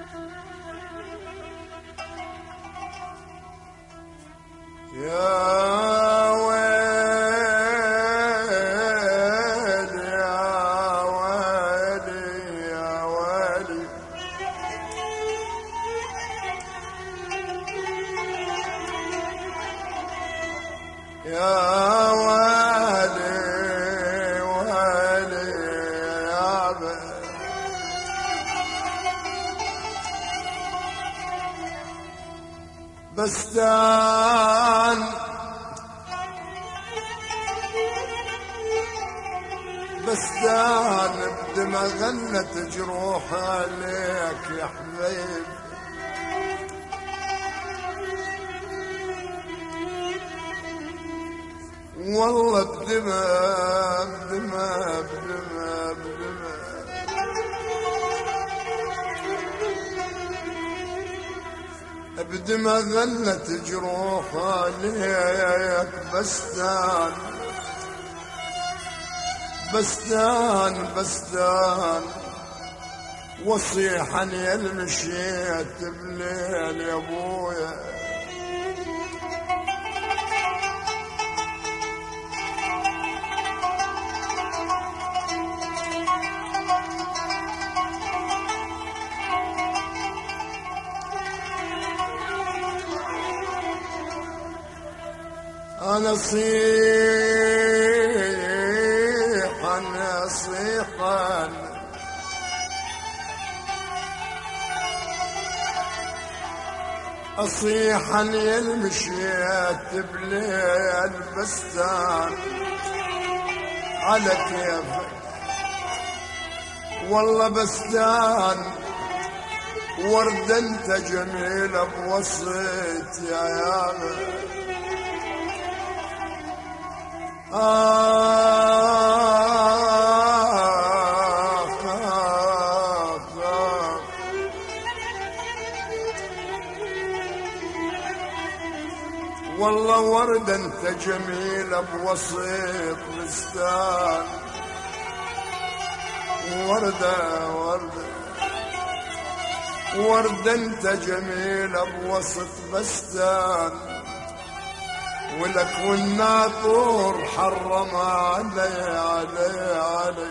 بستان بستان بدمى غنت جروح عليك يا حبيب والله بدمى بدمى بدمى بدمى بدمى غنت جروح عليك بستان بستان بستان وصيحا يا المشيت بليل يا ابويا أنا صيحا صيحا أصيحا يا المشيت بليل بستان على كيفك والله بستان ورد انت جميلة بوسط يا يابا والله ورد انت جميلة بوسط بستان وردة وردة ورد انت جميلة بوسط بستان ولك والناطور حرم علي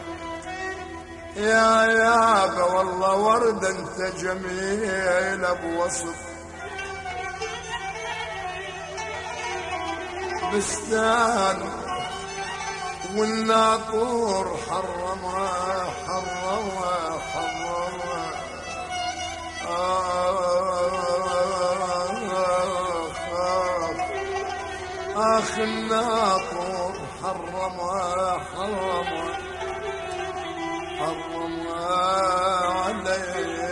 يا يابا والله ورد انت جميلة بوسط بستان والناطور حرم آخ الناطور حرم علي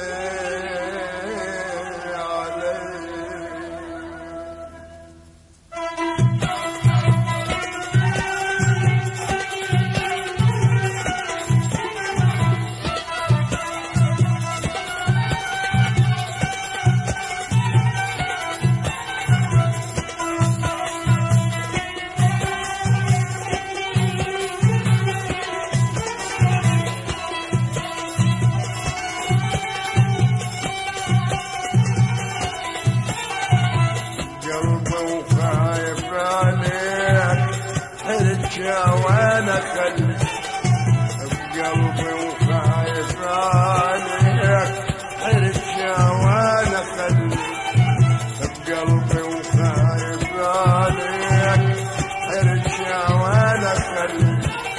وانا خلي بقلبي وخايف عليك حرجة وانا خلي بقلبي وخايف عليك حرجة وانا خلي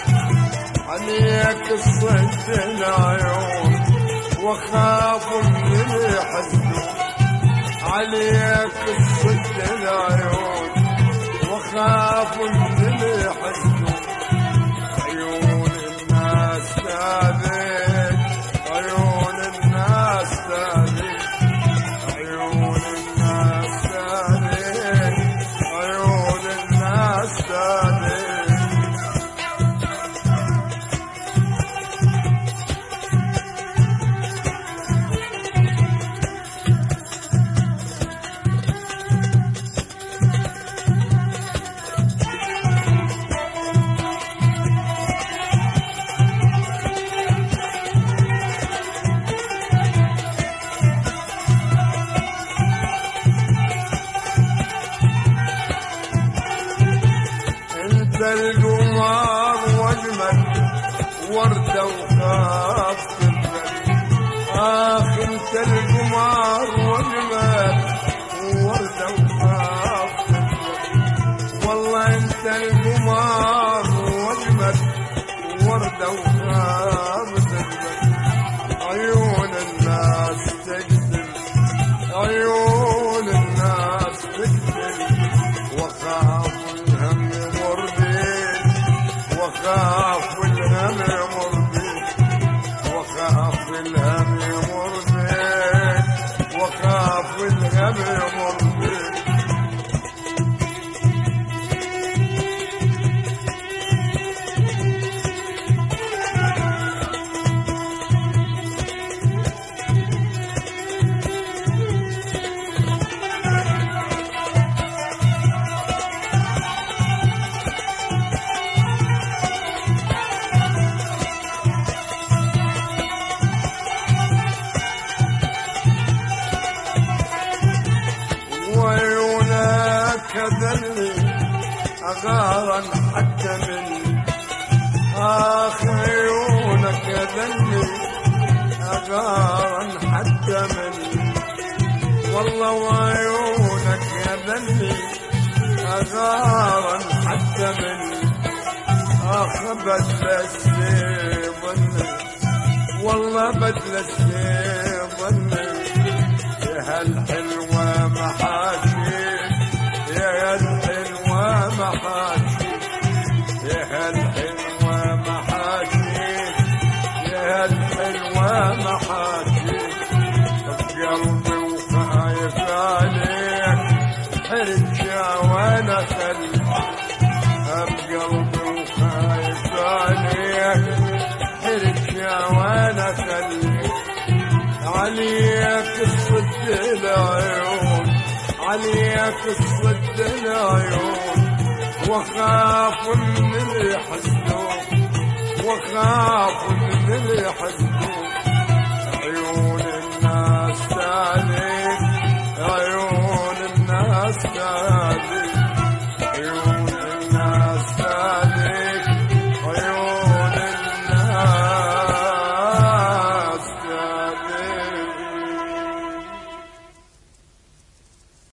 عليك الصد العيون وخاف من الحزن عليك الصد العيون وخاف من الحزن عيون الناس تاذيك عيون الناس تاذيك عيون الناس تاذيك عيون الناس تاذيك وردة وخاف تبعد. انت القمر واجمل وردة وخاف تبعد. والله انت القمر واجمل وردة وخاف تبعد. عيون الناس تقتل، عيون الناس تقتل، وخاف الهم يمر بيك، وخاف الهم يمر بيك، وخاف الهم يمر بيك، وخاف الهم يمر بيك. كذلني أغارا حتى مني، عيونك كذلني أغارا حتى مني. والله وعيونك كذلني أغارا حتى مني. بدل السيف ظني، والله بدل السيف ظني. يا هالحلوة محاشي، يا الحلوة محاشي، يا الحلوة محاشي، يا الحلوة محاشي. بقلبي وخايف عليك حرجة وانا خلي، بقلبي وخايف عليك حرجة وانا خلي. عليك الصد العيون، عليك الصد العيون، وخاف من اللي يحزنون، وخاف من اللي يحزنون.